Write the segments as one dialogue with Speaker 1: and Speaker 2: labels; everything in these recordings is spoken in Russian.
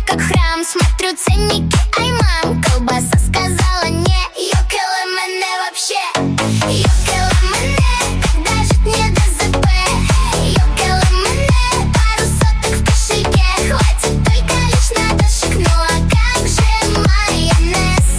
Speaker 1: как храм, смотрю ценники, ай, мам, колбаса сказала не. Ёкала мене вообще, ёкала мене, когда жить не до ЗП. Ёкала мене, пару соток в кошельке, хватит только лишь на дошик, ну а как же майонез?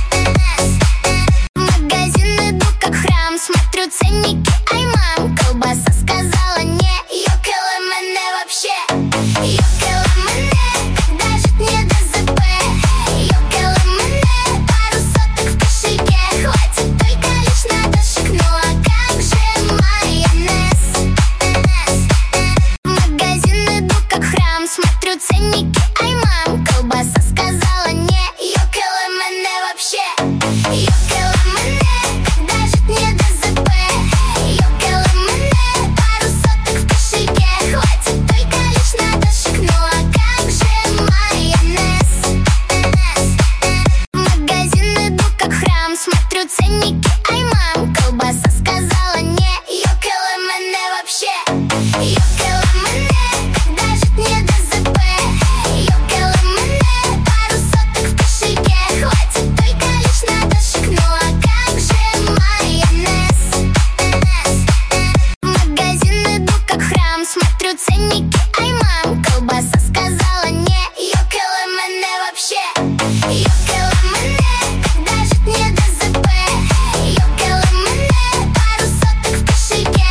Speaker 1: В магазин иду как храм, смотрю ценники, ай, мам, колбаса сказала не. Ёкала мене вообще, ёкала мене, когда жить не до ЗП. Ёкала мене, пару соток в кошельке, хватит только лишь на дошик, ну а как же майонез? В магазин иду как храм, смотрю ценники, ай,